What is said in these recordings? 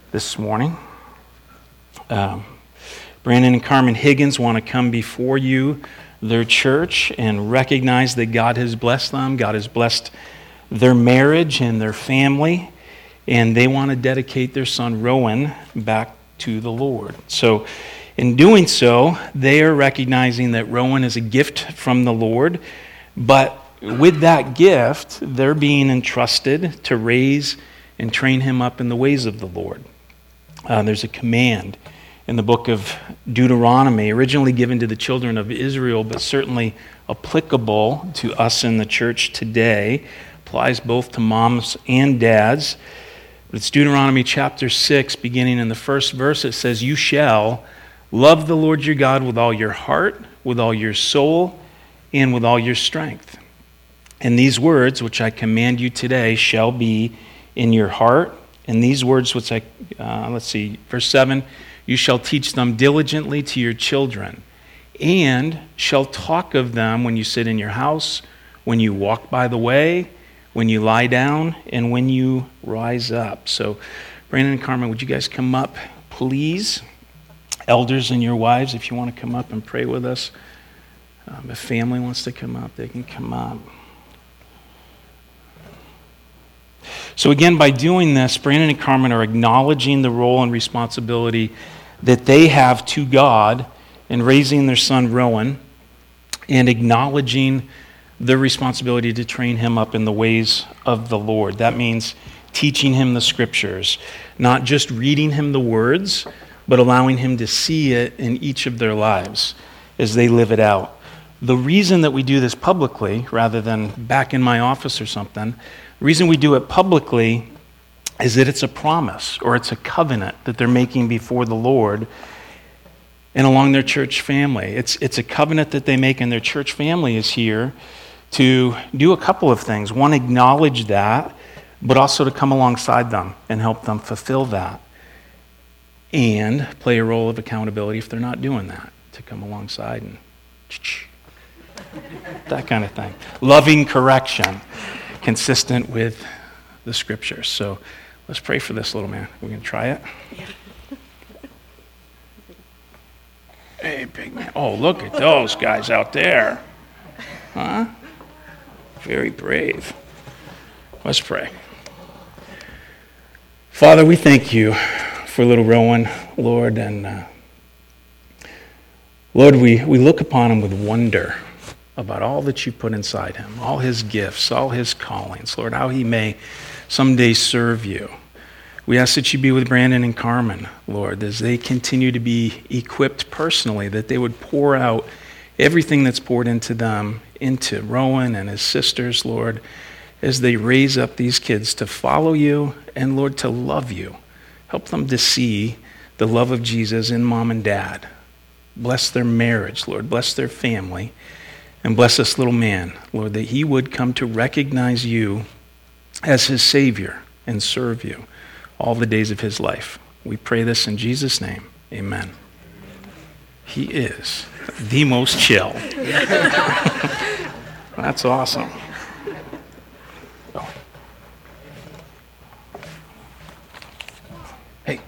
this morning. Brandon and Carmen Higgins want to come before you, their church, and recognize that God has blessed them. God has blessed their marriage and their family, and they want to dedicate their son Rowan back to the Lord. So in doing so, they are recognizing that Rowan is a gift from the Lord, but with that gift, they're being entrusted to raise and train him up in the ways of the Lord. There's a command in the book of Deuteronomy, originally given to the children of Israel, but certainly applicable to us in the church today. Applies both to moms and dads. It's Deuteronomy chapter 6, beginning in the first verse. It says, "You shall love the Lord your God with all your heart, with all your soul, and with all your strength. And these words which I command you today shall be in your heart. And these words which verse 7, you shall teach them diligently to your children, and shall talk of them when you sit in your house, when you walk by the way, when you lie down, and when you rise up." So, Brandon and Carmen, would you guys come up, please? Elders and your wives, if you want to come up and pray with us. If family wants to come up, they can come up. So again, by doing this, Brandon and Carmen are acknowledging the role and responsibility that they have to God in raising their son Rowan, and acknowledging their responsibility to train him up in the ways of the Lord. That means teaching him the scriptures, not just reading him the words, but allowing him to see it in each of their lives as they live it out. The reason that we do this publicly, rather than back in my office or something, the reason we do it publicly is that it's a promise or it's a covenant that they're making before the Lord and along their church family. It's a covenant that they make, and their church family is here to do a couple of things. One, acknowledge that, but also to come alongside them and help them fulfill that, and play a role of accountability if they're not doing that, to come alongside and that kind of thing. Loving correction, consistent with the scriptures. So let's pray for this little man. We're going to try it. Hey, big man. Oh, look at those guys out there. Huh? Very brave. Let's pray. Father, we thank you for little Rowan, Lord, and Lord, we look upon him with wonder about all that you put inside him, all his gifts, all his callings, Lord, how he may someday serve you. We ask that you be with Brandon and Carmen, Lord, as they continue to be equipped personally, that they would pour out everything that's poured into them, into Rowan and his sisters, Lord, as they raise up these kids to follow you and, Lord, to love you. Help them to see the love of Jesus in mom and dad. Bless their marriage, Lord. Bless their family. And bless this little man, Lord, that he would come to recognize you as his Savior and serve you all the days of his life. We pray this in Jesus' name. Amen. He is the most chill. That's awesome. Oh. Hey.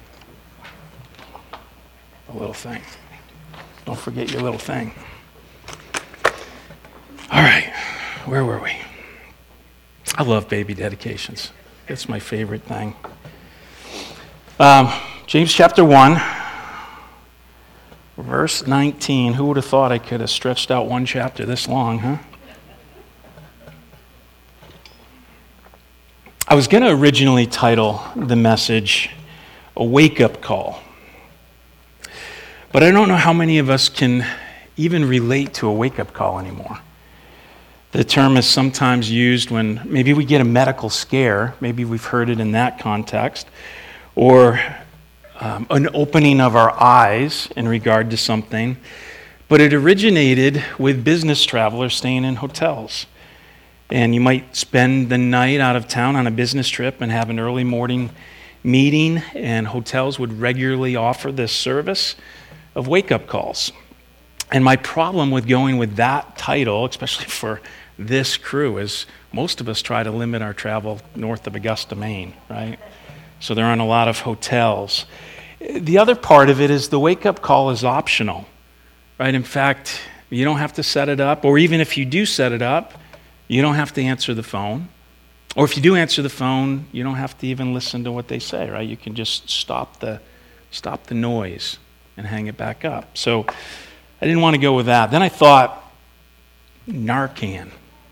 A little thing. Don't forget your little thing. All right, where were we? I love baby dedications. It's my favorite thing. James chapter 1, verse 19. Who would have thought I could have stretched out one chapter this long, huh? I was going to originally title the message, A Wake-Up Call. But I don't know how many of us can even relate to a wake-up call anymore. The term is sometimes used when maybe we get a medical scare, maybe we've heard it in that context, or an opening of our eyes in regard to something. But it originated with business travelers staying in hotels. And you might spend the night out of town on a business trip and have an early morning meeting, and hotels would regularly offer this service of wake-up calls. And my problem with going with that title, especially for this crew, is most of us try to limit our travel north of Augusta, Maine, right? so there aren't a lot of hotels. The other part of it is the wake-up call is optional, right? In fact, you don't have to set it up, or even if you do set it up, you don't have to answer the phone. Or if you do answer the phone, you don't have to even listen to what they say, right? You can just stop the noise and hang it back up. So I didn't want to go with that. Then I thought, Narcan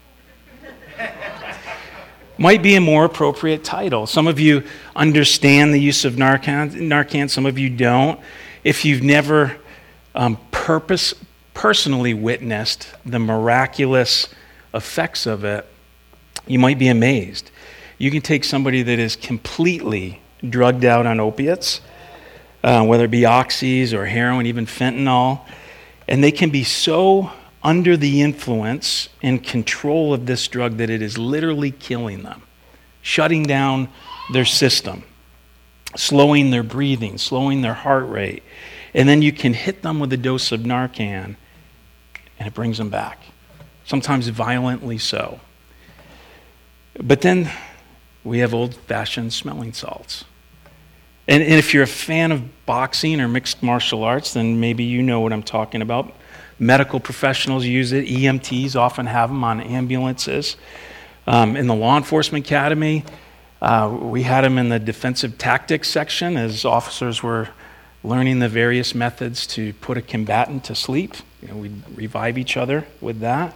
might be a more appropriate title. Some of you understand the use of Narcan, some of you don't. If you've never personally witnessed the miraculous effects of it, you might be amazed. You can take somebody that is completely drugged out on opiates, whether it be oxys or heroin, even fentanyl, and they can be so under the influence and control of this drug that it is literally killing them, shutting down their system, slowing their breathing, slowing their heart rate. And then you can hit them with a dose of Narcan, and it brings them back, sometimes violently so. But then we have old-fashioned smelling salts. And if you're a fan of boxing or mixed martial arts, then maybe you know what I'm talking about. Medical professionals use it. EMTs often have them on ambulances. In the law enforcement academy, we had them in the defensive tactics section as officers were learning the various methods to put a combatant to sleep. We'd revive each other with that.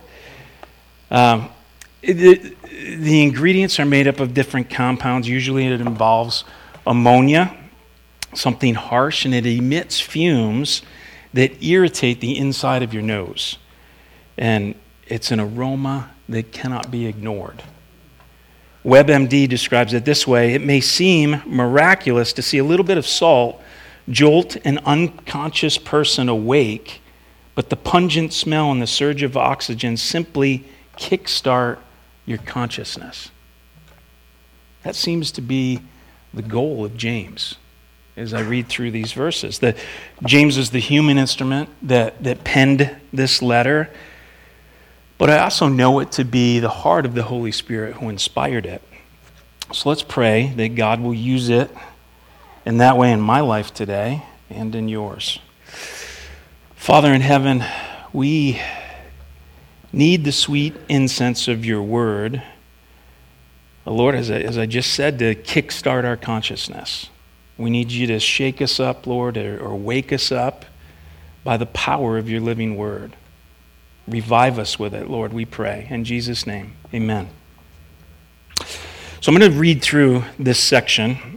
The ingredients are made up of different compounds. Usually it involves ammonia, something harsh, and it emits fumes that irritate the inside of your nose. And it's an aroma that cannot be ignored. WebMD describes it this way: it may seem miraculous to see a little bit of salt jolt an unconscious person awake, but the pungent smell and the surge of oxygen simply kickstart your consciousness. That seems to be the goal of James as I read through these verses. James is the human instrument that penned this letter, but I also know it to be the heart of the Holy Spirit who inspired it. So let's pray that God will use it in that way in my life today and in yours. Father in heaven, we need the sweet incense of your word, Lord, as I just said, to kickstart our consciousness. We need you to shake us up, Lord, or wake us up by the power of your living word. Revive us with it, Lord, we pray. In Jesus' name, amen. So I'm going to read through this section.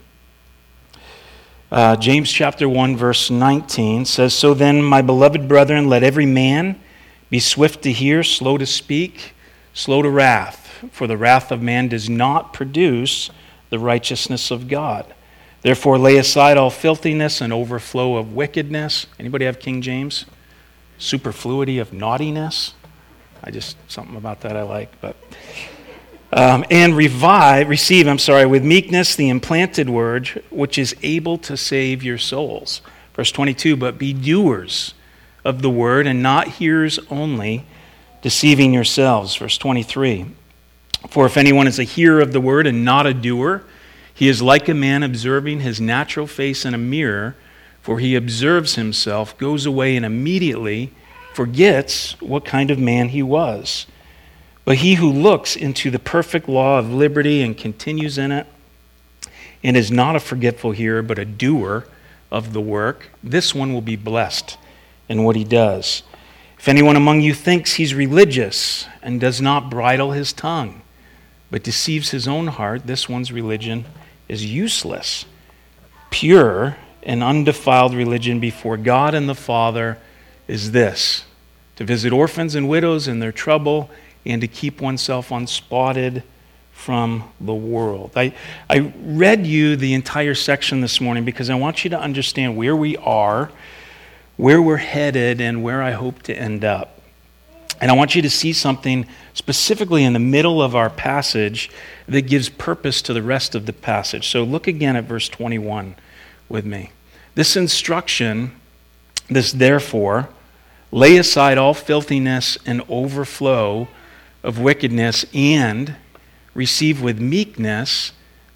James chapter 1, verse 19 says, "So then, my beloved brethren, let every man be swift to hear, slow to speak, slow to wrath, for the wrath of man does not produce the righteousness of God. Therefore lay aside all filthiness and overflow of wickedness." Anybody have King James? Superfluity of naughtiness. Something about that I like. And receive with meekness the implanted word, which is able to save your souls. Verse 22, "But be doers of the word and not hearers only, deceiving yourselves." Verse 23, "For if anyone is a hearer of the word and not a doer, he is like a man observing his natural face in a mirror, for he observes himself, goes away, and immediately forgets what kind of man he was. But he who looks into the perfect law of liberty and continues in it, and is not a forgetful hearer, but a doer of the work, this one will be blessed in what he does. If anyone among you thinks he's religious and does not bridle his tongue, but deceives his own heart, this one's religion is useless. Pure and undefiled religion before God and the Father is this: to visit orphans and widows in their trouble, and to keep oneself unspotted from the world." I read you the entire section this morning because I want you to understand where we are, where we're headed, and where I hope to end up. And I want you to see something specifically in the middle of our passage that gives purpose to the rest of the passage. So look again at verse 21 with me. This instruction, this therefore, lay aside all filthiness and overflow of wickedness, and receive with meekness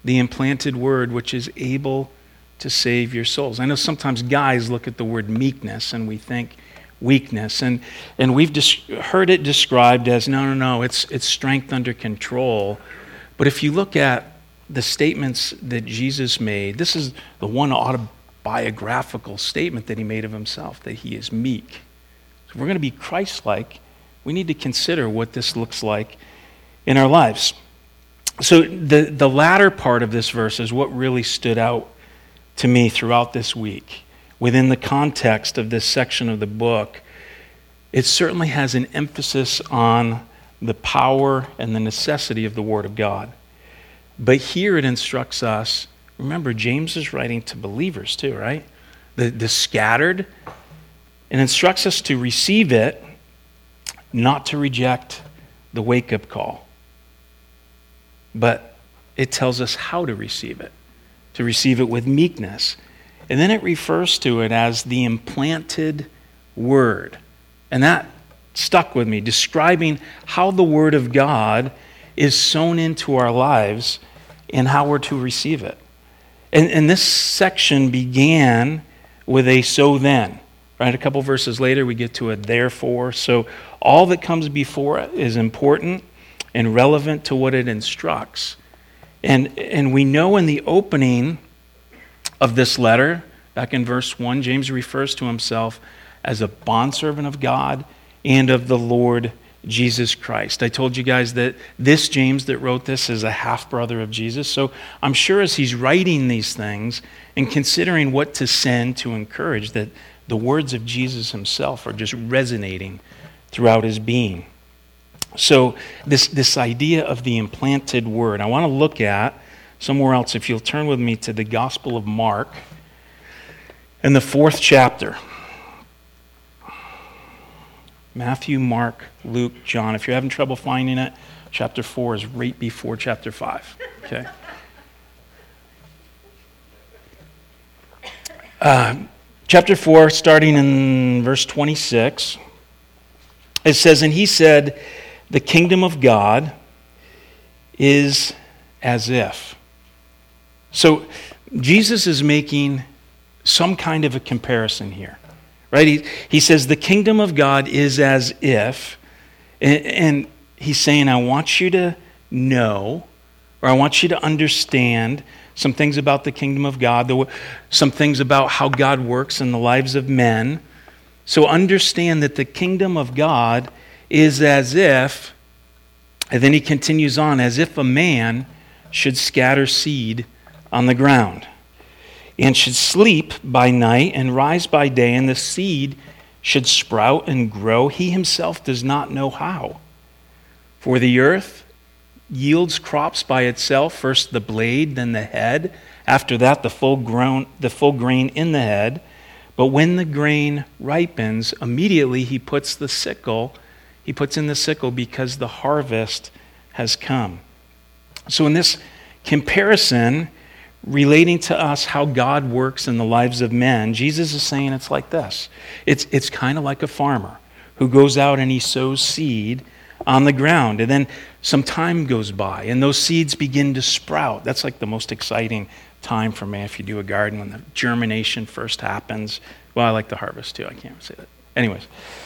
the implanted word which is able to save your souls. I know sometimes guys look at the word meekness and we think weakness, and we've heard it described as no, it's strength under control. But if you look at the statements that Jesus made, this is the one autobiographical statement that he made of himself, that he is meek. So if we're going to be Christ-like, we need to consider what this looks like in our lives. So the latter part of this verse is what really stood out to me throughout this week. Within the context of this section of the book, it certainly has an emphasis on the power and the necessity of the Word of God. But here it instructs us, remember, James is writing to believers too, right? The scattered. It instructs us to receive it, not to reject the wake-up call. But it tells us how to receive it with meekness. And then it refers to it as the implanted word. And that stuck with me, describing how the Word of God is sown into our lives and how we're to receive it. And this section began with a so then. Right? A couple verses later, we get to a therefore. So all that comes before it is important and relevant to what it instructs. And we know in the opening of this letter, back in verse 1, James refers to himself as a bondservant of God and of the Lord Jesus Christ. I told you guys that this James that wrote this is a half-brother of Jesus. So I'm sure as he's writing these things and considering what to send to encourage, that the words of Jesus himself are just resonating throughout his being. So this idea of the implanted word, I want to look at somewhere else. If you'll turn with me to the Gospel of Mark in the 4th chapter. Matthew, Mark, Luke, John. If you're having trouble finding it, chapter 4 is right before chapter 5. Okay. Chapter 4, starting in verse 26, it says, "And he said, the kingdom of God is as if." So Jesus is making some kind of a comparison here. Right? He says the kingdom of God is as if, and he's saying, I want you to know, or I want you to understand some things about the kingdom of God, some things about how God works in the lives of men. So understand that the kingdom of God is as if, and then he continues on, as if a man should scatter seed on the ground, and should sleep by night and rise by day, and the seed should sprout and grow. He himself does not know how. For the earth yields crops by itself, first the blade, then the head, after that the full grain in the head. But when the grain ripens, immediately he puts in the sickle because the harvest has come. So in this comparison, relating to us how God works in the lives of men, Jesus is saying it's like this. It's kind of like a farmer who goes out and he sows seed on the ground, and then some time goes by and those seeds begin to sprout. That's like the most exciting time for me if you do a garden, when the germination first happens. Well, I like the harvest too. I can't say that. Anyways,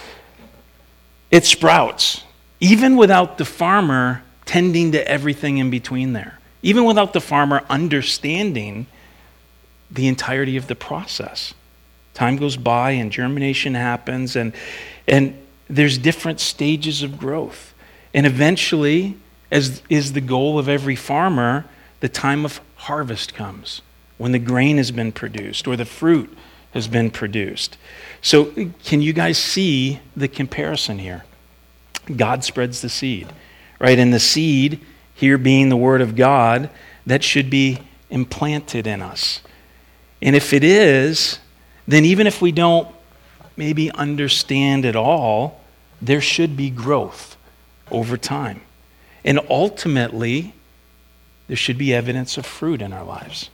it sprouts even without the farmer tending to everything in between there. Even without the farmer understanding the entirety of the process. Time goes by and germination happens, and there's different stages of growth. And eventually, as is the goal of every farmer, the time of harvest comes, when the grain has been produced or the fruit has been produced. So can you guys see the comparison here? God spreads the seed, right? And the seed, here being the Word of God, that should be implanted in us. And if it is, then even if we don't maybe understand it all, there should be growth over time. And ultimately, there should be evidence of fruit in our lives.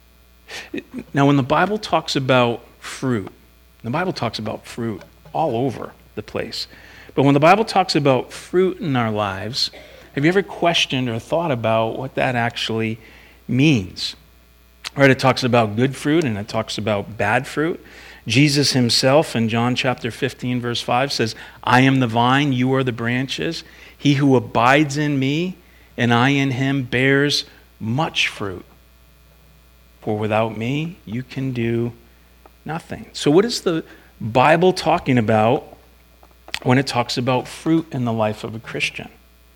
Now, when the Bible talks about fruit, the Bible talks about fruit all over the place. But when the Bible talks about fruit in our lives, have you ever questioned or thought about what that actually means. Right? It talks about good fruit and it talks about bad fruit. Jesus himself in John chapter 15, verse 5 says, I am the vine, you are the branches. He who abides in me and I in him bears much fruit. For without me, you can do nothing. So what is the Bible talking about when it talks about fruit in the life of a Christian?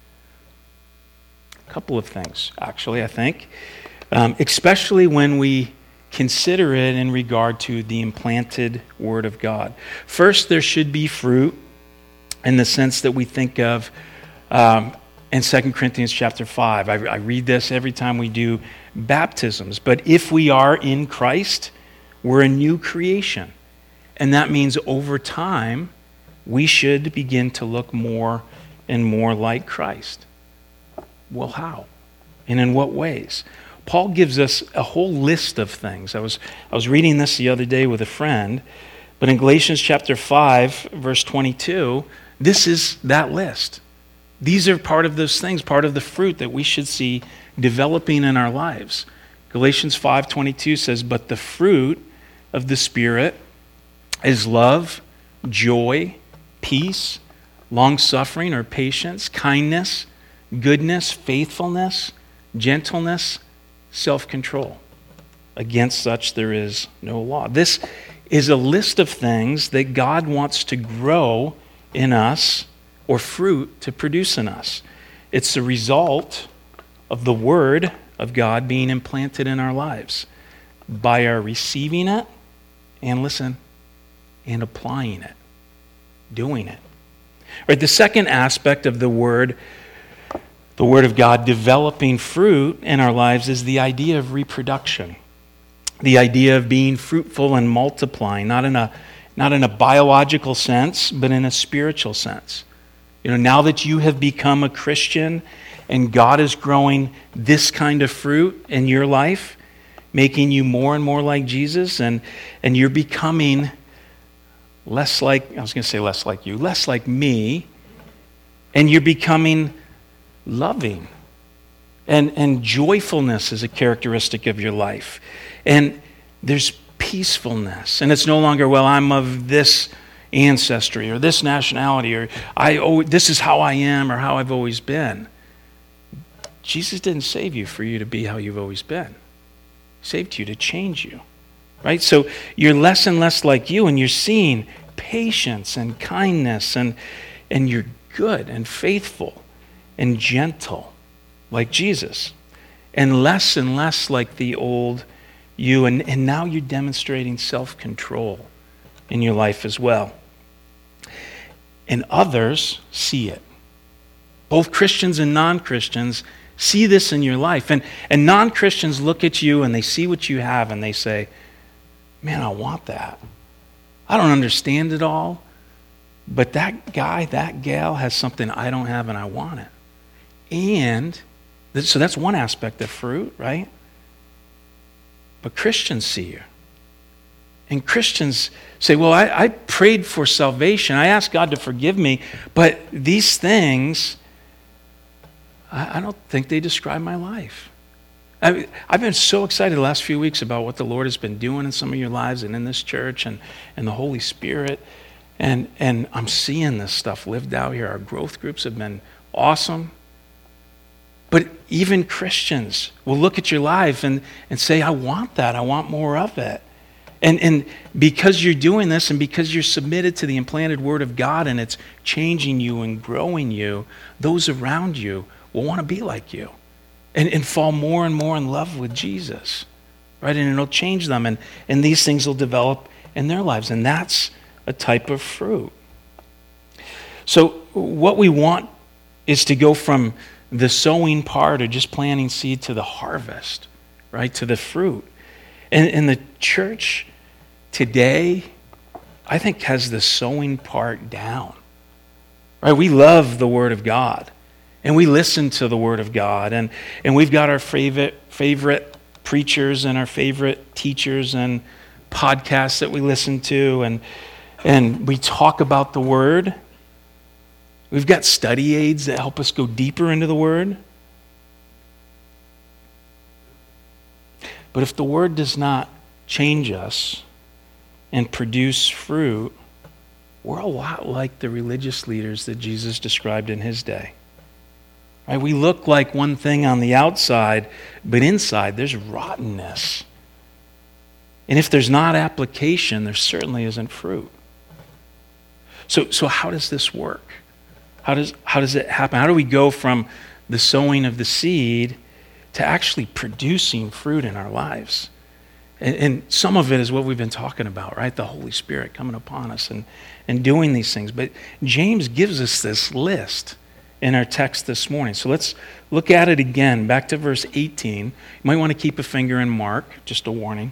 A couple of things, actually, I think. Especially when we consider it in regard to the implanted Word of God. First, there should be fruit in the sense that we think of in 2 Corinthians chapter 5. I read this every time we do baptisms. But if we are in Christ, we're a new creation. And that means over time, we should begin to look more and more like Christ. Well, how? And in what ways? Paul gives us a whole list of things. I was reading this the other day with a friend, but in Galatians chapter 5, verse 22, this is that list. These are part of those things, part of the fruit that we should see developing in our lives. Galatians 5:22 says, but the fruit of the Spirit is love, joy, peace, long-suffering or patience, kindness, goodness, faithfulness, gentleness, self-control. Against such there is no law. This is a list of things that God wants to grow in us, or fruit to produce in us. It's the result of the Word of God being implanted in our lives by our receiving it and listen, and applying it, doing it. Right, the second aspect of the Word of God developing fruit in our lives is the idea of reproduction. The idea of being fruitful and multiplying, not in a biological sense, but in a spiritual sense. You know, now that you have become a Christian and God is growing this kind of fruit in your life, making you more and more like Jesus, and you're becoming less like me, and you're becoming loving. And joyfulness is a characteristic of your life. And there's peacefulness. And it's no longer, well, I'm of this ancestry or this nationality, or this is how I am or how I've always been. Jesus didn't save you for you to be how you've always been. He saved you to change you. Right? So you're less and less like you, and you're seeing patience and kindness, and you're good and faithful and gentle like Jesus, and less like the old you, and now you're demonstrating self-control in your life as well. And others see it. Both Christians and non-Christians see this in your life. And non-Christians look at you and they see what you have and they say, man, I want that. I don't understand it all, but that guy, that gal has something I don't have and I want it. And so that's one aspect of fruit, right? But Christians see you. And Christians say, well, I prayed for salvation. I asked God to forgive me, but these things, I don't think they describe my life. I've been so excited the last few weeks about what the Lord has been doing in some of your lives and in this church and the Holy Spirit. And I'm seeing this stuff lived out here. Our growth groups have been awesome. But even Christians will look at your life and say, I want that. I want more of it. And because you're doing this and because you're submitted to the implanted Word of God and it's changing you and growing you, those around you will want to be like you and fall more and more in love with Jesus, right? And it'll change them, and these things will develop in their lives, and that's a type of fruit. So what we want is to go from the sowing part or just planting seed to the harvest, right? To the fruit. And the church today, I think, has the sowing part down. Right? We love the Word of God. And we listen to the Word of God. And we've got our favorite preachers and our favorite teachers and podcasts that we listen to. And we talk about the Word. We've got study aids that help us go deeper into the Word. But if the word does not change us and produce fruit, we're a lot like the religious leaders that Jesus described in his day. Right? We look like one thing on the outside, but inside there's rottenness. And if there's not application, there certainly isn't fruit. So how does this work? How does it happen? How do we go from the sowing of the seed to actually producing fruit in our lives? And some of it is what we've been talking about, right? The Holy Spirit coming upon us and doing these things. But James gives us this list in our text this morning. So let's look at it again, back to verse 18. You might want to keep a finger in Mark, just a warning.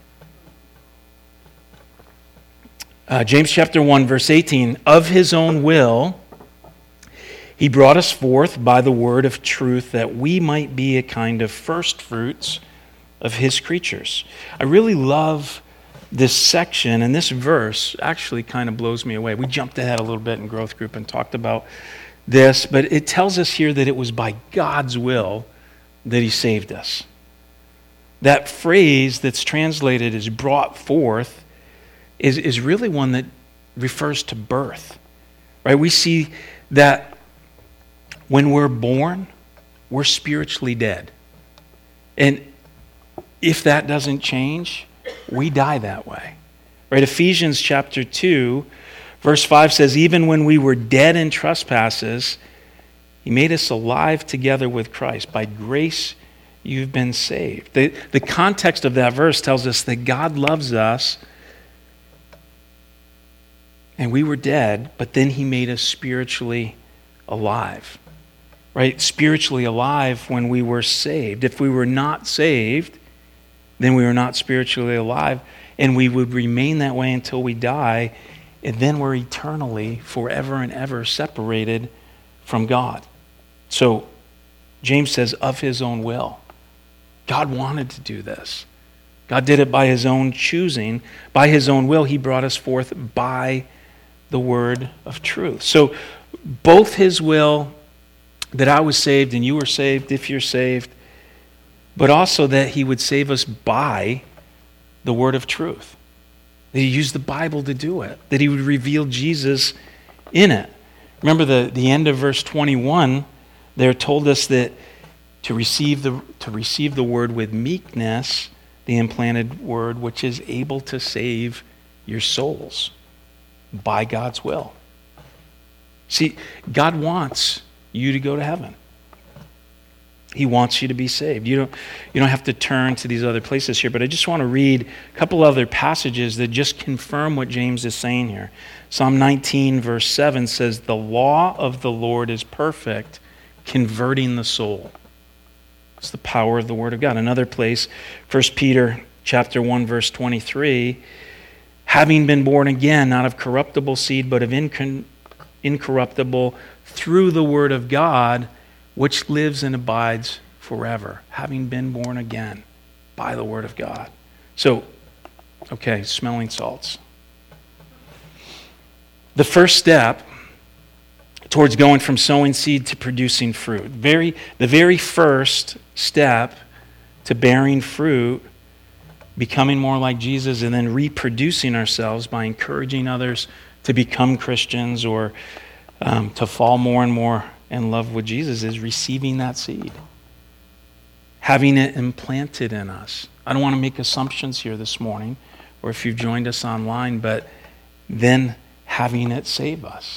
James chapter 1, verse 18. Of his own will, he brought us forth by the word of truth that we might be a kind of first fruits of his creatures. I really love this section, and this verse actually kind of blows me away. We jumped ahead a little bit in growth group and talked about this, but it tells us here that it was by God's will that he saved us. That phrase that's translated as brought forth is really one that refers to birth. Right? We see that when we're born, we're spiritually dead. And if that doesn't change, we die that way. Right? Ephesians chapter 2, verse 5 says, even when we were dead in trespasses, he made us alive together with Christ. By grace, you've been saved. The context of that verse tells us that God loves us, and we were dead, but then he made us spiritually alive. Right? Spiritually alive when we were saved. If we were not saved, then we were not spiritually alive, and we would remain that way until we die, and then we're eternally, forever and ever separated from God. So, James says, of his own will. God wanted to do this. God did it by his own choosing. By his own will, he brought us forth by the word of truth. So, both his will, that I was saved and you were saved if you're saved, but also that he would save us by the word of truth. That he used the Bible to do it. That he would reveal Jesus in it. Remember the end of verse 21, there told us that to receive the word with meekness, the implanted word, which is able to save your souls by God's will. See, God wants you to go to heaven. He wants you to be saved. You don't have to turn to these other places here, but I just want to read a couple other passages that just confirm what James is saying here. Psalm 19, verse 7 says, the law of the Lord is perfect, converting the soul. It's the power of the word of God. Another place, 1 Peter chapter 1, verse 23, having been born again, not of corruptible seed, but of incorruptible, through the word of God, which lives and abides forever, having been born again by the word of God. So, okay, smelling salts. The first step towards going from sowing seed to producing fruit, the very first step to bearing fruit, becoming more like Jesus, and then reproducing ourselves by encouraging others to become Christians or to fall more and more in love with Jesus, is receiving that seed, having it implanted in us. I don't want to make assumptions here this morning, or if you've joined us online, but then having it save us.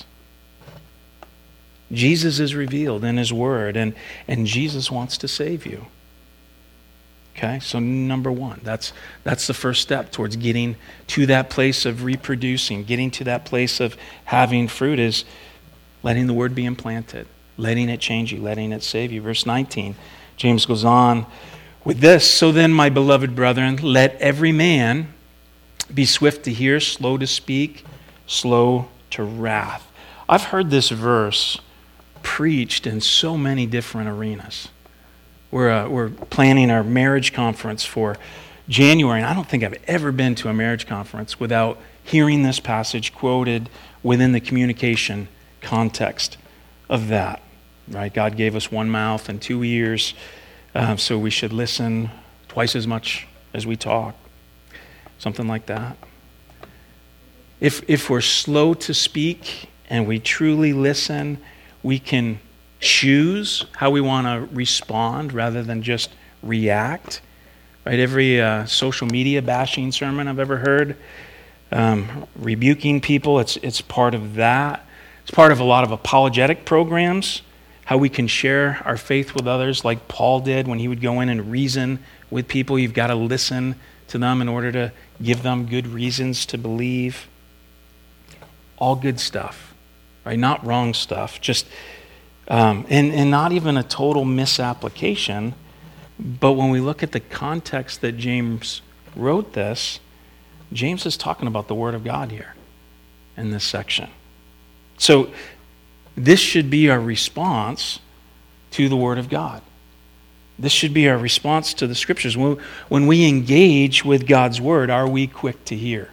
Jesus is revealed in his word, and Jesus wants to save you. Okay, so number one, that's the first step towards getting to that place of reproducing, getting to that place of having fruit, is letting the word be implanted, letting it change you, letting it save you. Verse 19, James goes on with this, so then, my beloved brethren, let every man be swift to hear, slow to speak, slow to wrath. I've heard this verse preached in so many different arenas. We're planning our marriage conference for January, and I don't think I've ever been to a marriage conference without hearing this passage quoted within the communication context of that. Right? God gave us one mouth and 2 ears, so we should listen twice as much as we talk. Something like that. If we're slow to speak and we truly listen, we can choose how we want to respond rather than just react. Right? Every social media bashing sermon I've ever heard, rebuking people, it's part of that. It's part of a lot of apologetic programs, how we can share our faith with others like Paul did when he would go in and reason with people. You've got to listen to them in order to give them good reasons to believe. All good stuff, right? Not wrong stuff. Just and not even a total misapplication. But when we look at the context that James wrote this, James is talking about the Word of God here in this section. So this should be our response to the Word of God. This should be our response to the Scriptures. When we engage with God's Word, are we quick to hear?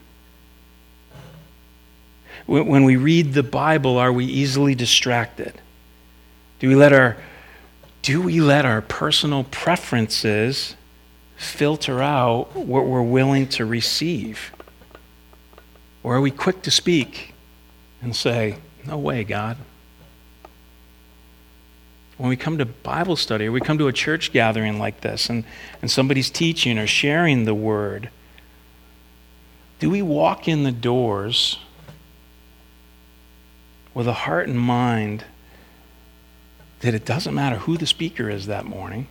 When we read the Bible, are we easily distracted? Do we let our personal preferences filter out what we're willing to receive? Or are we quick to speak and say, "No way, God"? When we come to Bible study or we come to a church gathering like this and somebody's teaching or sharing the Word, do we walk in the doors with a heart and mind that it doesn't matter who the speaker is that morning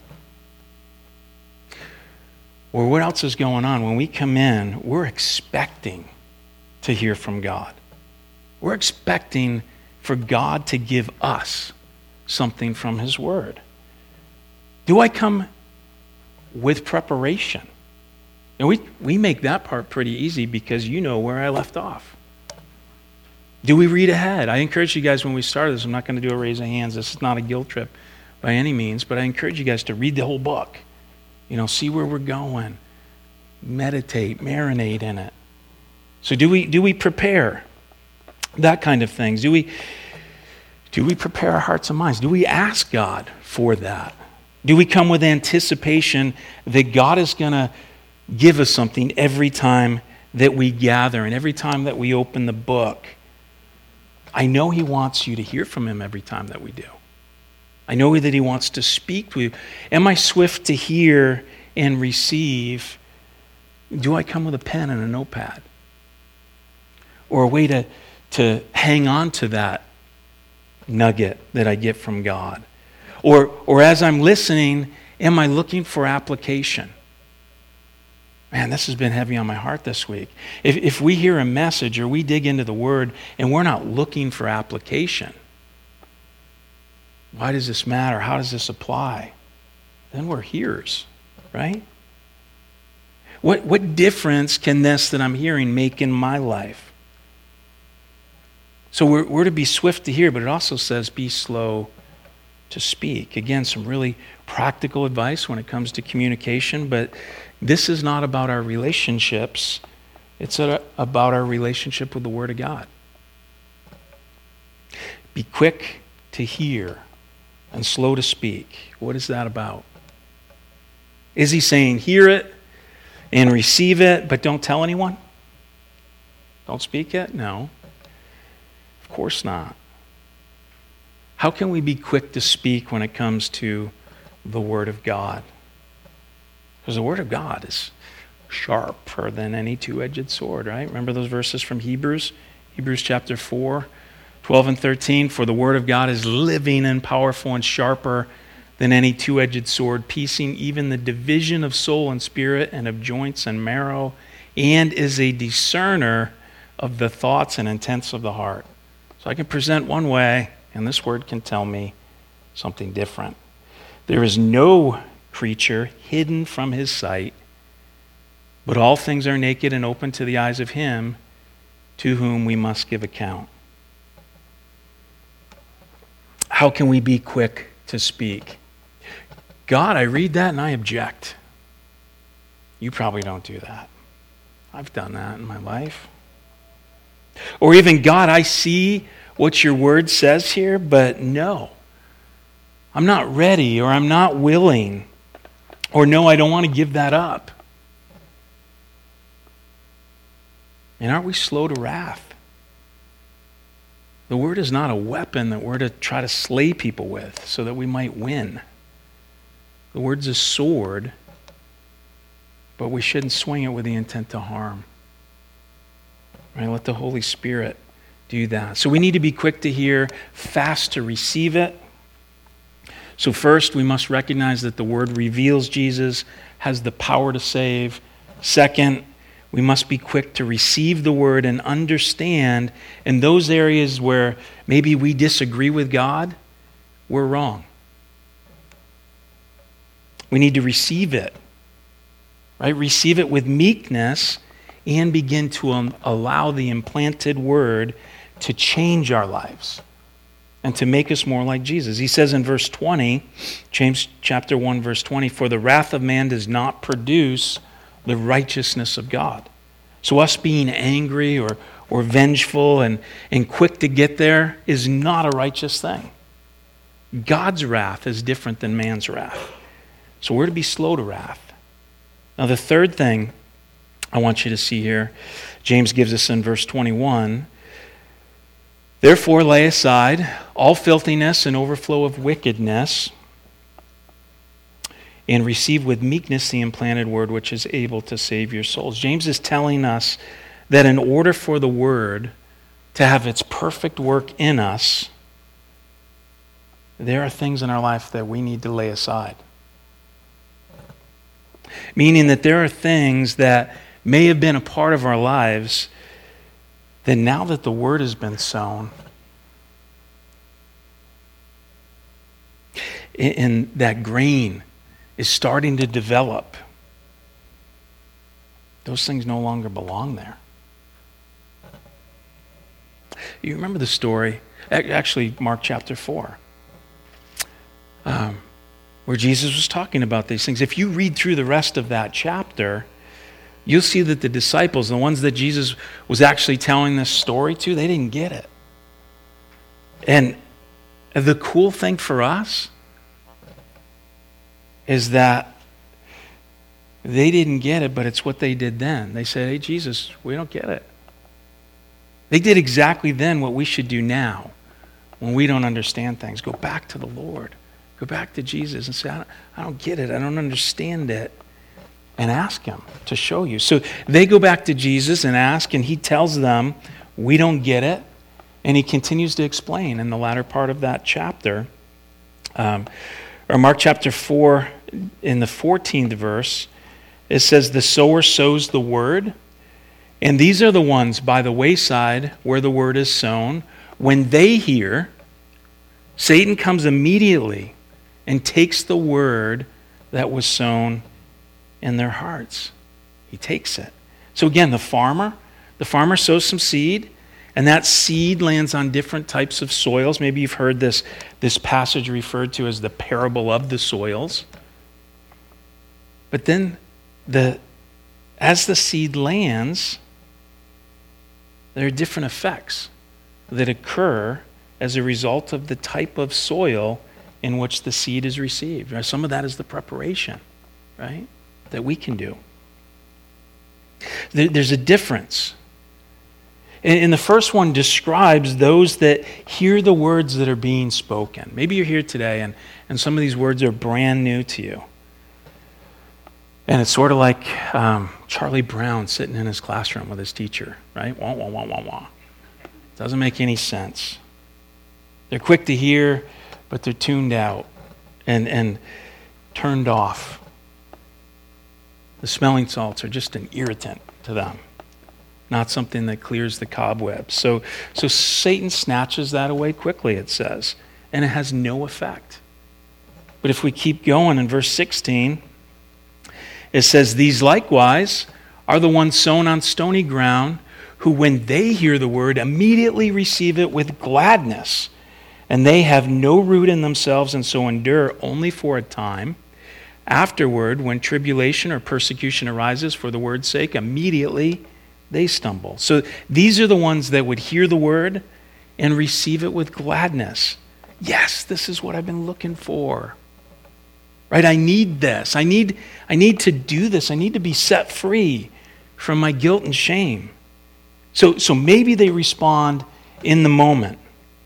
or what else is going on? When we come in, we're expecting to hear from God. We're expecting for God to give us something from His Word. Do I come with preparation? And we make that part pretty easy because you know where I left off. Do we read ahead? I encourage you guys when we start this, I'm not going to do a raise of hands. This is not a guilt trip by any means, but I encourage you guys to read the whole book. See where we're going. Meditate, marinate in it. So do we prepare that kind of things? Do we prepare our hearts and minds? Do we ask God for that? Do we come with anticipation that God is going to give us something every time that we gather and every time that we open the book? I know He wants you to hear from Him every time that we do. I know that He wants to speak to you. Am I swift to hear and receive? Do I come with a pen and a notepad? Or a way to hang on to that nugget that I get from God? Or as I'm listening, am I looking for application? Man, this has been heavy on my heart this week. If we hear a message or we dig into the Word and we're not looking for application, why does this matter? How does this apply? Then we're hearers, right? What difference can this that I'm hearing make in my life? So we're to be swift to hear, but it also says be slow to speak. Again, some really practical advice when it comes to communication, but this is not about our relationships. It's about our relationship with the Word of God. Be quick to hear and slow to speak. What is that about? Is He saying hear it and receive it, but don't tell anyone? Don't speak it? No. Of course not. How can we be quick to speak when it comes to the Word of God? Because the Word of God is sharper than any two-edged sword, right? Remember those verses from Hebrews? Hebrews chapter 4, 12 and 13. For the Word of God is living and powerful and sharper than any two-edged sword, piercing even the division of soul and spirit and of joints and marrow, and is a discerner of the thoughts and intents of the heart. So I can present one way, and this Word can tell me something different. There is no creature hidden from His sight, but all things are naked and open to the eyes of Him to whom we must give account. How can we be quick to speak? God, I read that and I object. You probably don't do that. I've done that in my life. Or even, God, I see what your Word says here, but no. I'm not ready or I'm not willing Or no, I don't want to give that up. And aren't we slow to wrath? The word is not a weapon that we're to try to slay people with so that we might win. The word's a sword, but we shouldn't swing it with the intent to harm. Right? Let the Holy Spirit do that. So we need to be quick to hear, fast to receive it. So first, we must recognize that the word reveals Jesus, has the power to save. Second, we must be quick to receive the word and understand in those areas where maybe we disagree with God, we're wrong. We need to receive it, right? Receive it with meekness and begin to allow the implanted word to change our lives and to make us more like Jesus. He says in verse 20, James chapter 1, verse 20, "For the wrath of man does not produce the righteousness of God." So us being angry or vengeful and quick to get there is not a righteous thing. God's wrath is different than man's wrath. So we're to be slow to wrath. Now the third thing I want you to see here, James gives us in verse 21, "Therefore lay aside all filthiness and overflow of wickedness, and receive with meekness the implanted word which is able to save your souls." James is telling us that in order for the word to have its perfect work in us, there are things in our life that we need to lay aside. Meaning that there are things that may have been a part of our lives that now that the word has been sown, and that grain is starting to develop, those things no longer belong there. You remember the story, actually Mark chapter 4, where Jesus was talking about these things. If you read through the rest of that chapter, you'll see that the disciples, the ones that Jesus was actually telling this story to, they didn't get it. And the cool thing for us is that they didn't get it, but it's what they did then. They said, "Hey, Jesus, we don't get it." They did exactly then what we should do now when we don't understand things. Go back to the Lord. Go back to Jesus and say, I don't get it. I don't understand it. And ask him to show you. So they go back to Jesus and ask, and he tells them, we don't get it. And he continues to explain in the latter part of that chapter. Or Mark chapter 4, in the 14th verse, it says, "The sower sows the word, and these are the ones by the wayside where the word is sown. When they hear, Satan comes immediately and takes the word that was sown in their hearts." He takes it. So again, the farmer sows some seed, and that seed lands on different types of soils. Maybe you've heard this passage referred to as the parable of the soils. But then as the seed lands, there are different effects that occur as a result of the type of soil in which the seed is received. Right? Some of that is the preparation, right, that we can do. There's a difference. And the first one describes those that hear the words that are being spoken. Maybe you're here today and some of these words are brand new to you. And it's sort of like Charlie Brown sitting in his classroom with his teacher, right? Wah, wah, wah, wah, wah. Doesn't make any sense. They're quick to hear, but they're tuned out and turned off. The smelling salts are just an irritant to them, not something that clears the cobwebs. So Satan snatches that away quickly, it says, and it has no effect. But if we keep going in verse 16, it says, "These likewise are the ones sown on stony ground, who when they hear the word immediately receive it with gladness. And they have no root in themselves and so endure only for a time. Afterward, when tribulation or persecution arises for the word's sake, immediately they stumble." So these are the ones that would hear the word and receive it with gladness. Yes, this is what I've been looking for. right? I need this. I need to do this. I need to be set free from my guilt and shame. So maybe they respond in the moment,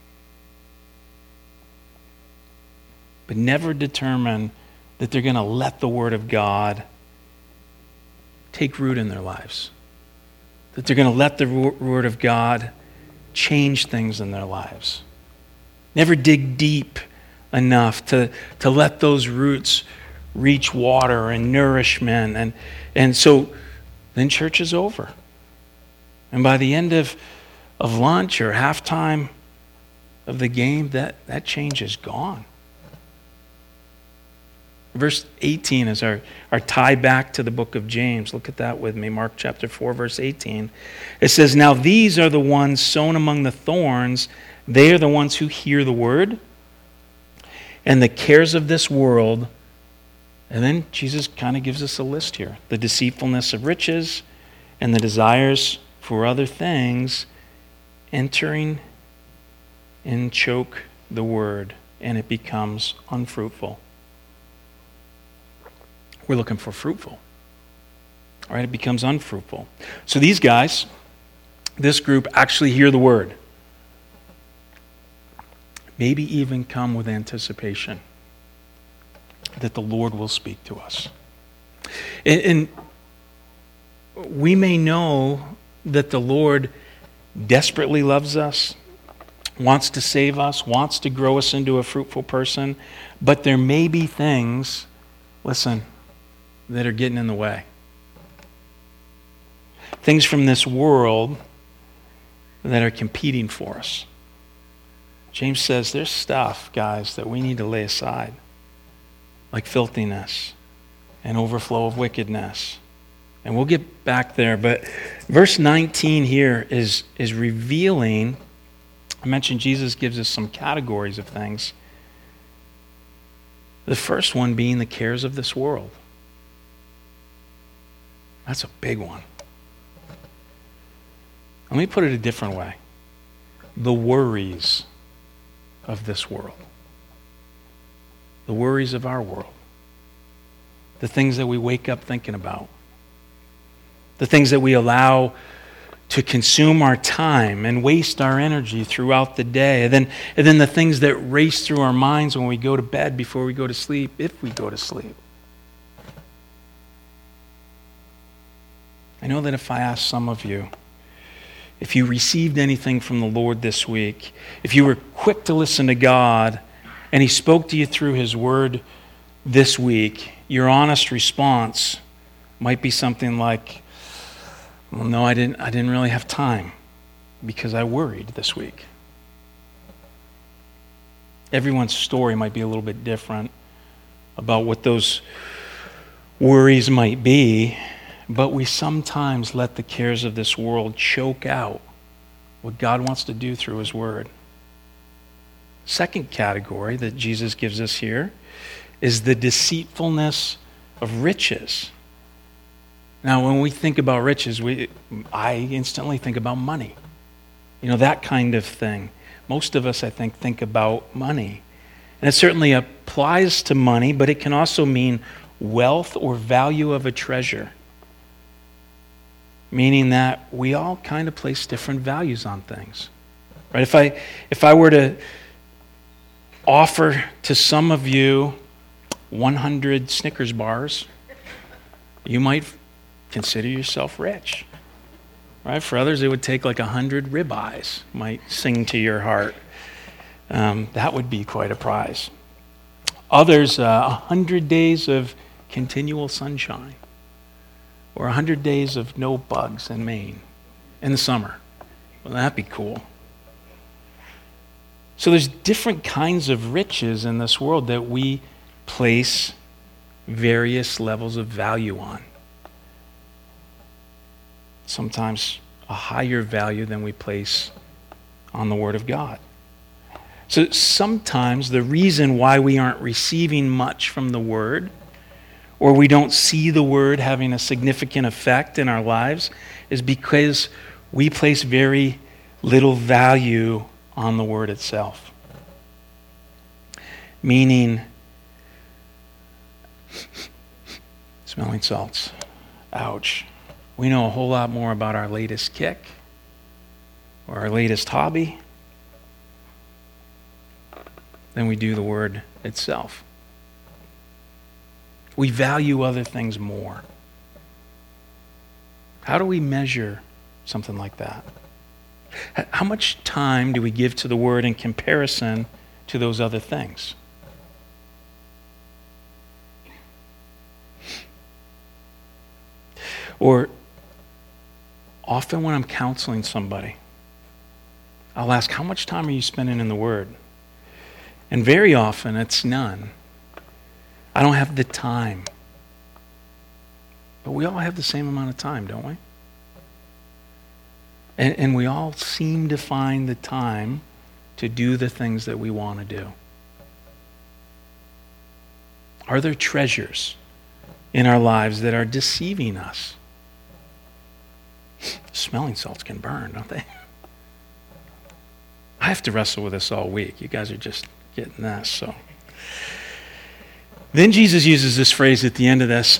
but never determine that they're going to let the Word of God take root in their lives, that they're going to let the Word of God change things in their lives. Never dig deep enough to let those roots reach water and nourishment. And so then church is over. And by the end of lunch or halftime of the game, that change is gone. Verse 18 is our tie back to the book of James. Look at that with me. Mark chapter 4, verse 18. It says, "Now these are the ones sown among the thorns. They are the ones who hear the word, and the cares of this world." And then Jesus kind of gives us a list here. The deceitfulness of riches and the desires for other things entering and choke the word, and it becomes unfruitful. We're looking for fruitful. All right, it becomes unfruitful. So these guys, this group, actually hear the word. Maybe even come with anticipation that the Lord will speak to us. And we may know that the Lord desperately loves us, wants to save us, wants to grow us into a fruitful person, but there may be things, listen, that are getting in the way. Things from this world that are competing for us. James says there's stuff, guys, that we need to lay aside, like filthiness and overflow of wickedness. And we'll get back there, but verse 19 here is revealing. I mentioned Jesus gives us some categories of things. The first one being the cares of this world. That's a big one. Let me put it a different way. The worries of this world. The worries of our world. The things that we wake up thinking about. The things that we allow to consume our time and waste our energy throughout the day. And then the things that race through our minds when we go to bed before we go to sleep, if we go to sleep. I know that if I ask some of you, if you received anything from the Lord this week, if you were quick to listen to God and He spoke to you through His Word this week, your honest response might be something like, well, no, I didn't really have time because I worried this week. Everyone's story might be a little bit different about what those worries might be. But we sometimes let the cares of this world choke out what God wants to do through His Word. Second category that Jesus gives us here is the deceitfulness of riches. Now, when we think about riches, I instantly think about money. You know, that kind of thing. Most of us, I think about money. And it certainly applies to money, but it can also mean wealth or value of a treasure. Meaning that we all kind of place different values on things. Right? If I were to offer to some of you 100 Snickers bars, you might consider yourself rich. Right? For others, it would take like 100 ribeyes, might sing to your heart. That would be quite a prize. Others, 100 days of continual sunshine. Or 100 days of no bugs in Maine in the summer. Well, that'd be cool. So there's different kinds of riches in this world that we place various levels of value on. Sometimes a higher value than we place on the Word of God. So sometimes the reason why we aren't receiving much from the Word, or we don't see the Word having a significant effect in our lives, is because we place very little value on the Word itself. Meaning, Smelling salts. Ouch. We know a whole lot more about our latest kick or our latest hobby than we do the word itself. We value other things more. How do we measure something like that? How much time do we give to the word in comparison to those other things? Or often when I'm counseling somebody, I'll ask, how much time are you spending in the Word? And very often it's none. I don't have the time. But we all have the same amount of time, don't we? And we all seem to find the time to do the things that we want to do. Are there treasures in our lives that are deceiving us? Smelling salts can burn, don't they? I have to wrestle with this all week. You guys are just getting this. So then Jesus uses this phrase at the end of this,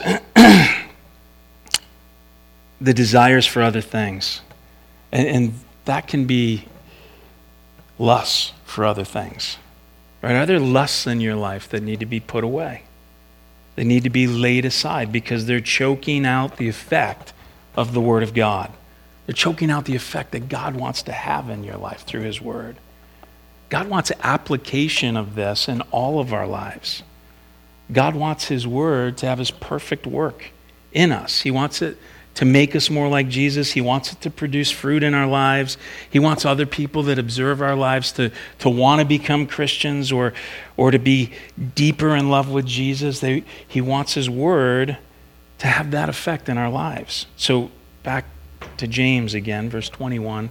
the desires for other things. And that can be lusts for other things. Right? Are there lusts in your life that need to be put away? They need to be laid aside because they're choking out the effect of the Word of God. They're choking out the effect that God wants to have in your life through His Word. God wants application of this in all of our lives. God wants His Word to have His perfect work in us. He wants it to make us more like Jesus. He wants it to produce fruit in our lives. He wants other people that observe our lives to want to become Christians or to be deeper in love with Jesus. He wants His Word to have that effect in our lives. So back to James again, verse 21.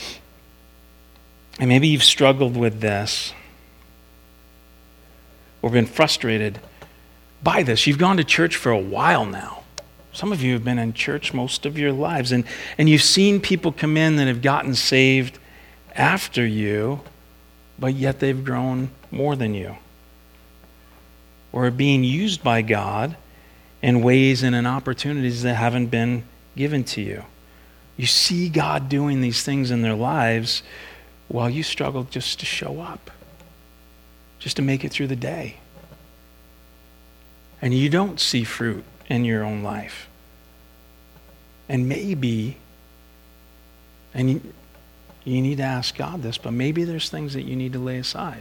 And maybe you've struggled with this or been frustrated by this. You've gone to church for a while now. Some of you have been in church most of your lives, and you've seen people come in that have gotten saved after you, but yet they've grown more than you, or are being used by God in ways and in opportunities that haven't been given to you. You see God doing these things in their lives while you struggle just to show up, just to make it through the day. And you don't see fruit in your own life. And maybe, and you need to ask God this, but maybe there's things that you need to lay aside.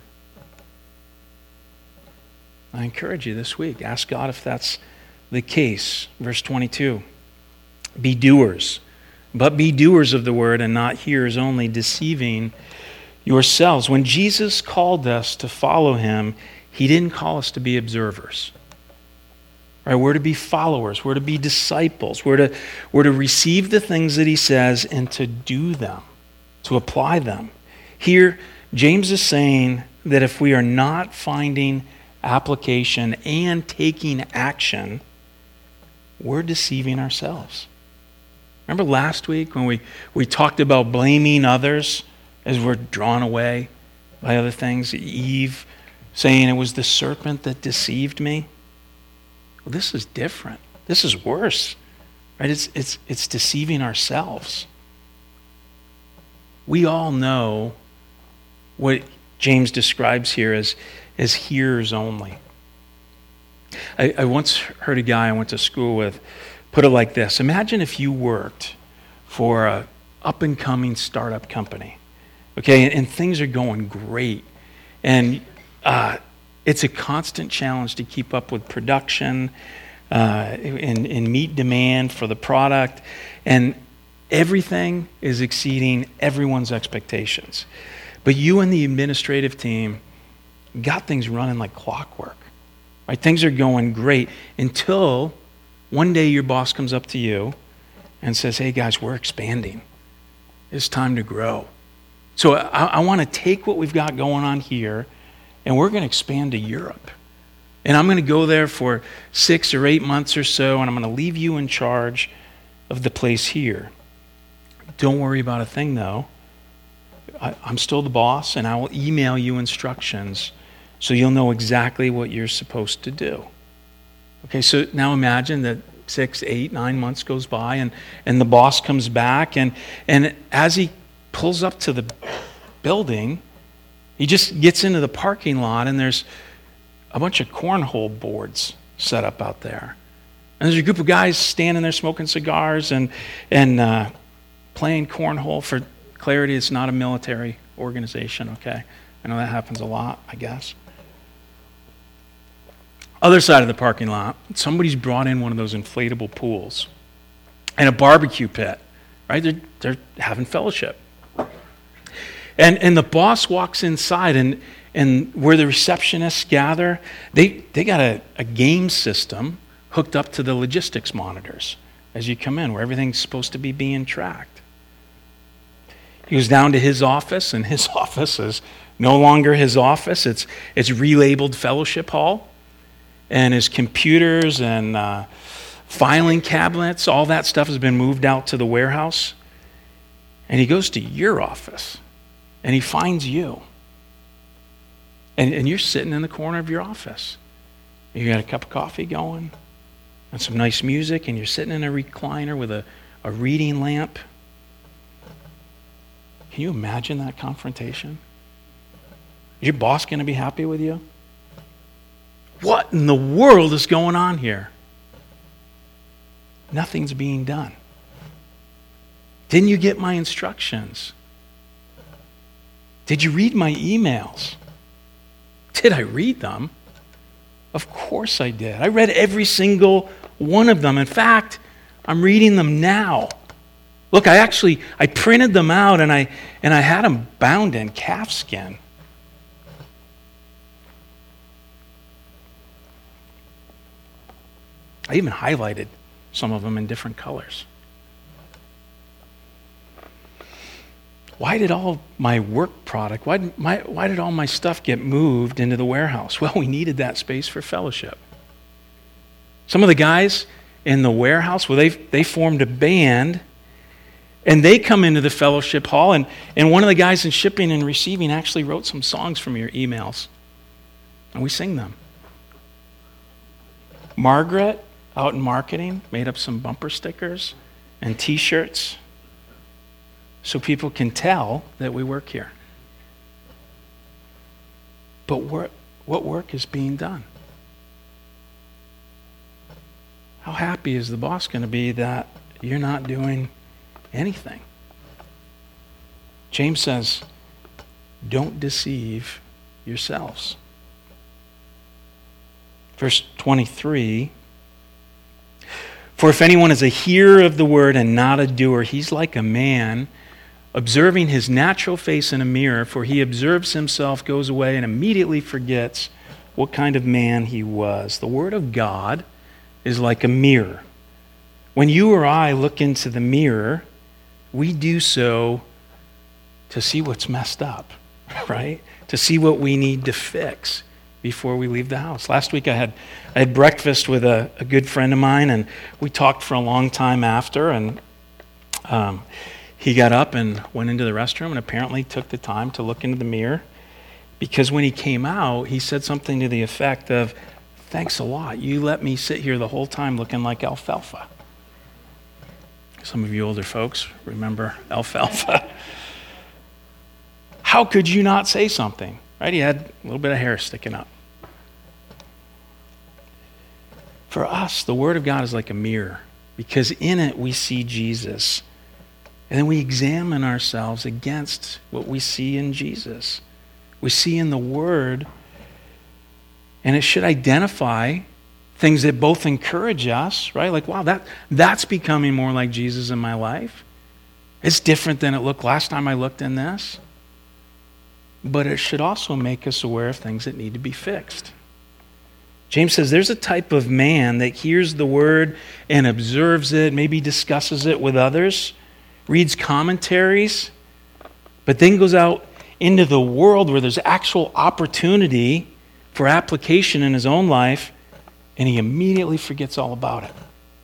I encourage you this week, ask God if that's the case. Verse 22, be doers, but be doers of the word and not hearers only, deceiving yourselves. When Jesus called us to follow Him, He didn't call us to be observers. Right, we're to be followers. We're to be disciples. We're to receive the things that He says and to do them, to apply them. Here, James is saying that if we are not finding application and taking action, we're deceiving ourselves. Remember last week when we talked about blaming others as we're drawn away by other things? Eve saying it was the serpent that deceived me. Well, this is different. This is worse, right? It's deceiving ourselves. We all know what James describes here as hearers only. I once heard a guy I went to school with put it like this. Imagine if you worked for a up-and-coming startup company, okay, and things are going great, and it's a constant challenge to keep up with production and meet demand for the product. And everything is exceeding everyone's expectations. But you and the administrative team got things running like clockwork. Right? Things are going great until one day your boss comes up to you and says, hey guys, we're expanding. It's time to grow. So I want to take what we've got going on here and we're going to expand to Europe. And I'm going to go there for 6 or 8 months or so, and I'm going to leave you in charge of the place here. Don't worry about a thing, though. I'm still the boss, and I will email you instructions so you'll know exactly what you're supposed to do. Okay, so now imagine that 6, 8, 9 months goes by and the boss comes back and as he pulls up to the building, he just gets into the parking lot and there's a bunch of cornhole boards set up out there. And there's a group of guys standing there smoking cigars and playing cornhole. For clarity, it's not a military organization, okay? I know that happens a lot, I guess. Other side of the parking lot, somebody's brought in one of those inflatable pools and a barbecue pit, right? They're having fellowship. And the boss walks inside and where the receptionists gather, they got a game system hooked up to the logistics monitors as you come in, where everything's supposed to be being tracked. He goes down to his office, and his office is no longer his office. It's relabeled fellowship hall. And his computers and filing cabinets, all that stuff has been moved out to the warehouse. And he goes to your office, and he finds you. And you're sitting in the corner of your office. You got a cup of coffee going, and some nice music, and you're sitting in a recliner with a reading lamp. Can you imagine that confrontation? Is your boss going to be happy with you? What in the world is going on here? Nothing's being done. Didn't you get my instructions? Did you read my emails? Did I read them? Of course I did. I read every single one of them. In fact, I'm reading them now. Look, I printed them out and I had them bound in calfskin. I even highlighted some of them in different colors. Why did all my work product, why did all my stuff get moved into the warehouse? Well, we needed that space for fellowship. Some of the guys in the warehouse, well, they formed a band, and they come into the fellowship hall, and one of the guys in shipping and receiving actually wrote some songs from your emails, and we sing them. Margaret, out in marketing, made up some bumper stickers and t-shirts so people can tell that we work here. But what work is being done? How happy is the boss going to be that you're not doing anything? James says, don't deceive yourselves. Verse 23, for if anyone is a hearer of the word and not a doer, he's like a man observing his natural face in a mirror, for he observes himself, goes away, and immediately forgets what kind of man he was. The word of God is like a mirror. When you or I look into the mirror, we do so to see what's messed up, right? To see what we need to fix before we leave the house. Last week I had breakfast with a good friend of mine, and we talked for a long time after, and he got up and went into the restroom and apparently took the time to look into the mirror, because when he came out, he said something to the effect of, thanks a lot. You let me sit here the whole time looking like alfalfa. Some of you older folks remember alfalfa. How could you not say something? Right? He had a little bit of hair sticking up. For us, the Word of God is like a mirror, because in it we see Jesus. And then we examine ourselves against what we see in Jesus. We see in the Word, and it should identify things that both encourage us, right? Like, wow, that's becoming more like Jesus in my life. It's different than it looked last time I looked in this. But it should also make us aware of things that need to be fixed. James says there's a type of man that hears the word and observes it, maybe discusses it with others, reads commentaries, but then goes out into the world where there's actual opportunity for application in his own life, and he immediately forgets all about it.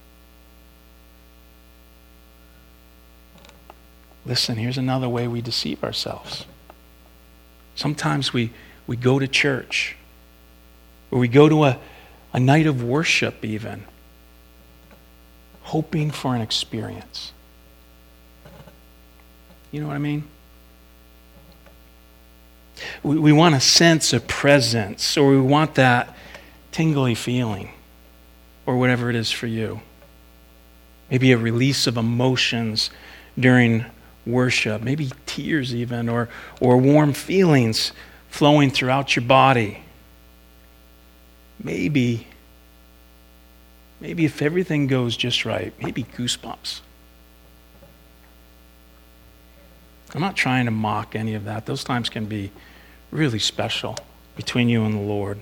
Listen, here's another way we deceive ourselves. Sometimes we go to church, or we go to a night of worship even, hoping for an experience. You know what I mean? We want a sense of presence, or we want that tingly feeling, or whatever it is for you. Maybe a release of emotions during worship, maybe tears even, or warm feelings flowing throughout your body. Maybe if everything goes just right, maybe goosebumps. I'm not trying to mock any of that. Those times can be really special between you and the Lord.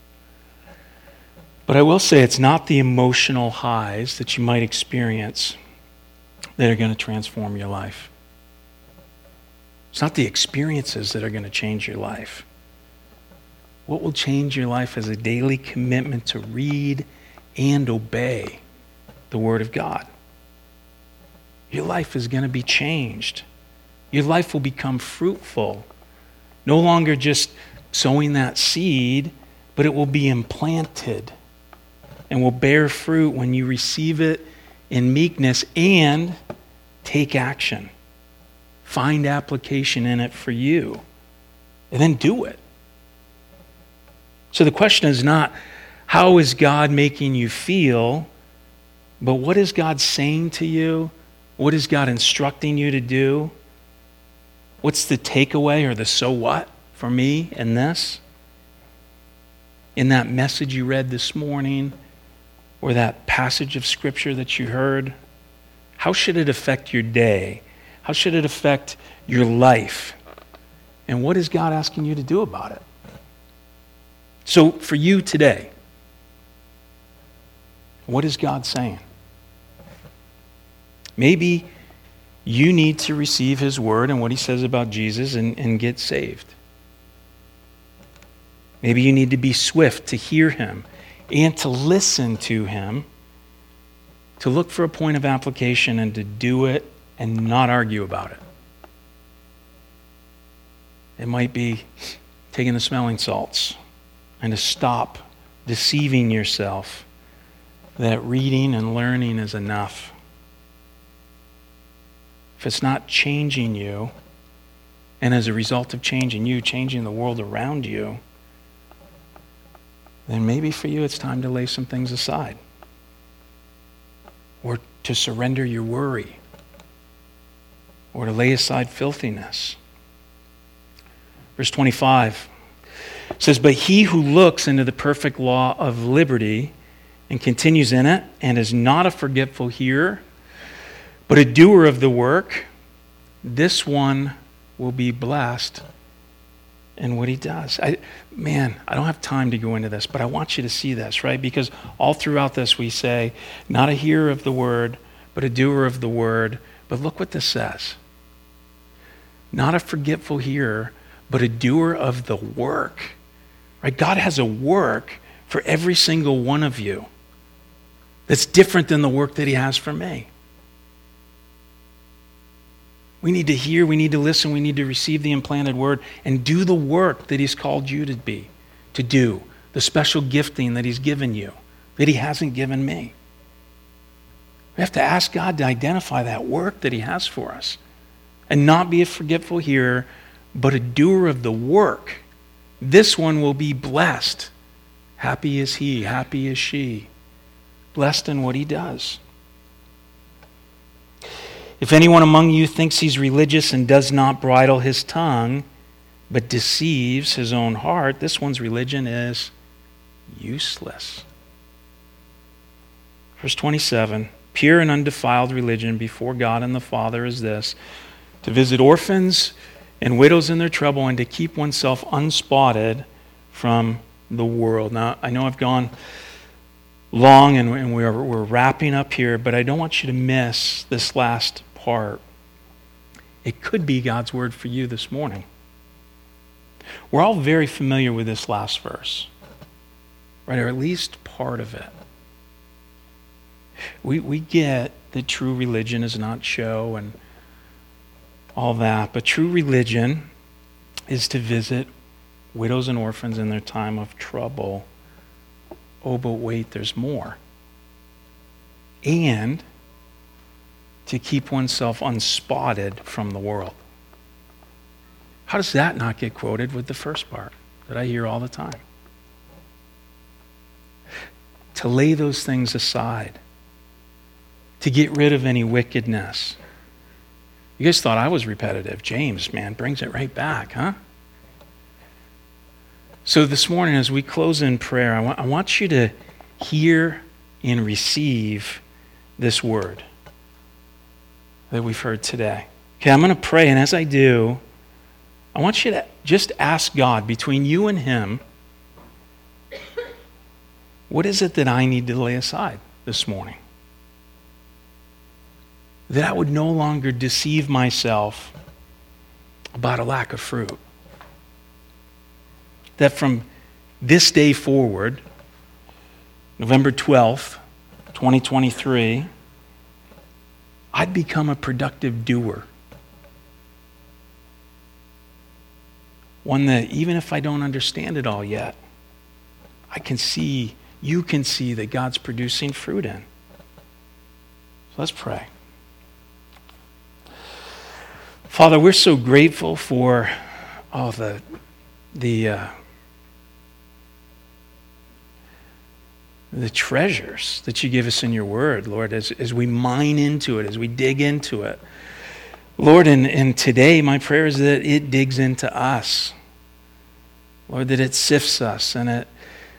But I will say it's not the emotional highs that you might experience that are going to transform your life. It's not the experiences that are going to change your life. What will change your life is a daily commitment to read and obey the Word of God. Your life is going to be changed. Your life will become fruitful. No longer just sowing that seed, but it will be implanted and will bear fruit when you receive it in meekness and take action. Find application in it for you, and then do it. So the question is not, how is God making you feel, but what is God saying to you? What is God instructing you to do? What's the takeaway or the so what for me in this? In that message you read this morning, or that passage of Scripture that you heard? How should it affect your day? How should it affect your life? And what is God asking you to do about it? So for you today, what is God saying? Maybe you need to receive His Word and what He says about Jesus and get saved. Maybe you need to be swift to hear Him and to listen to Him, to look for a point of application and to do it and not argue about it. It might be taking the smelling salts and to stop deceiving yourself that reading and learning is enough. If it's not changing you, and as a result of changing you, changing the world around you, then maybe for you it's time to lay some things aside. Or to surrender your worry. Or to lay aside filthiness. Verse 25 says, "But he who looks into the perfect law of liberty and continues in it, and is not a forgetful hearer, but a doer of the work, this one will be blessed in what he does." I don't have time to go into this, but I want you to see this, right? Because all throughout this we say, not a hearer of the word, but a doer of the word. But look what this says. Not a forgetful hearer, but a doer of the work. Right? God has a work for every single one of you that's different than the work that He has for me. We need to hear, we need to listen, we need to receive the implanted word and do the work that He's called you to do, the special gifting that He's given you, that He hasn't given me. We have to ask God to identify that work that He has for us and not be a forgetful hearer, but a doer of the work. This one will be blessed. Happy is he, happy is she, blessed in what he does. If anyone among you thinks he's religious and does not bridle his tongue, but deceives his own heart, this one's religion is useless. Verse 27, "Pure and undefiled religion before God and the Father is this, to visit orphans and widows in their trouble, and to keep oneself unspotted from the world." Now, I know I've gone long and we're wrapping up here, but I don't want you to miss this last part. It could be God's word for you this morning. We're all very familiar with this last verse, right? Or at least part of it. We get that true religion is not show and all that, but true religion is to visit widows and orphans in their time of trouble. Oh, but wait, there's more. And to keep oneself unspotted from the world. How does that not get quoted with the first part that I hear all the time? To lay those things aside. To get rid of any wickedness. You guys thought I was repetitive. James, man, brings it right back, huh? So this morning, as we close in prayer, I want you to hear and receive this word that we've heard today. Okay, I'm going to pray, and as I do, I want you to just ask God, between you and Him, what is it that I need to lay aside this morning? That I would no longer deceive myself about a lack of fruit. That from this day forward, November 12th, 2023, I'd become a productive doer. One that even if I don't understand it all yet, you can see that God's producing fruit in. So let's pray. Father, we're so grateful for all the treasures that you give us in your word, Lord, as we mine into it, as we dig into it. Lord, and today my prayer is that it digs into us. Lord, that it sifts us and it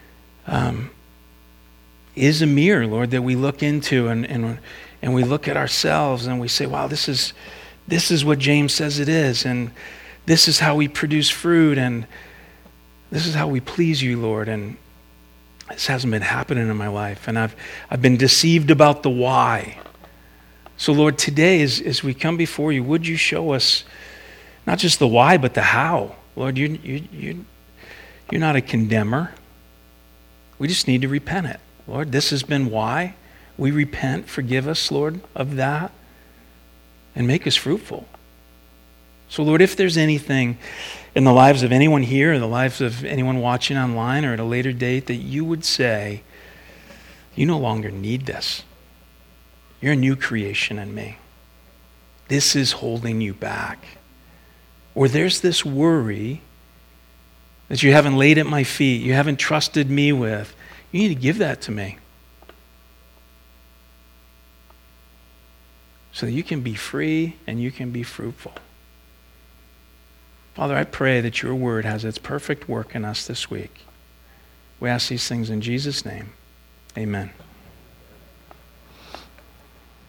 is a mirror, Lord, that we look into and we look at ourselves and we say, wow, this is what James says it is, and this is how we produce fruit, and this is how we please you, Lord. And this hasn't been happening in my life, and I've been deceived about the why. So, Lord, today as we come before you, would you show us not just the why, but the how? Lord, you're not a condemner. We just need to repent it. Lord, this has been why. We repent. Forgive us, Lord, of that. And make us fruitful. So, Lord, if there's anything in the lives of anyone here, or the lives of anyone watching online, or at a later date, that you would say, you no longer need this. You're a new creation in me. This is holding you back. Or there's this worry that you haven't laid at my feet, you haven't trusted me with. You need to give that to me. So that you can be free and you can be fruitful. Father, I pray that your word has its perfect work in us this week. We ask these things in Jesus' name. Amen.